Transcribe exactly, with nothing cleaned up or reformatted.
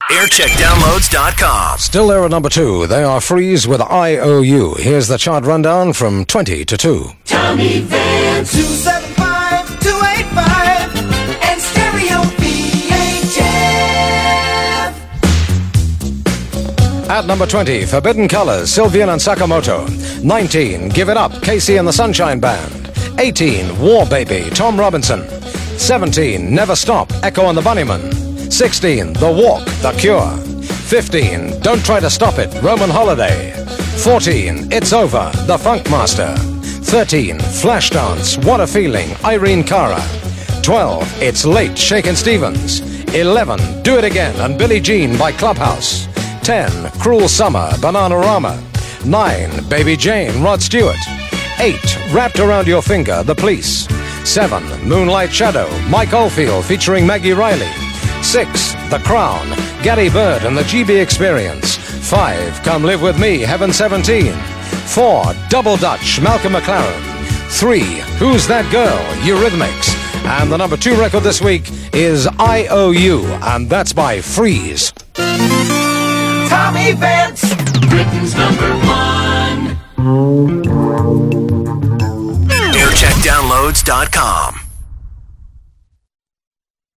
aircheck downloads dot com. Still there at number two. They are Freeze with I O U. Here's the chart rundown from twenty to two. Tommy Vance, two seven five, two eight five, and Stereo V H F. At number twenty, Forbidden Colors, Sylvian and Sakamoto. nineteen, Give It Up, Casey and the Sunshine Band. eighteen, War Baby, Tom Robinson. seventeen, Never Stop, Echo and the Bunnymen. sixteen, The Walk, The Cure. fifteen, Don't Try to Stop It, Roman Holiday. fourteen, It's Over, The Funkmaster. thirteen, Flashdance, What a Feeling, Irene Cara. twelve, It's Late, Shakin' Stevens. eleven, Do It Again and Billie Jean by Clubhouse. ten, Cruel Summer, Bananarama. nine, Baby Jane, Rod Stewart. eight, Wrapped Around Your Finger, The Police. seven, Moonlight Shadow, Mike Oldfield featuring Maggie Riley. six, The Crown, Gary Bird and the G B Experience. five, Come Live With Me, Heaven seventeen. four, Double Dutch, Malcolm McLaren. three, Who's That Girl, Eurythmics. And the number two record this week is I O U, and that's by Freeze. Tommy Vance, Britain's number one. aircheck downloads dot com.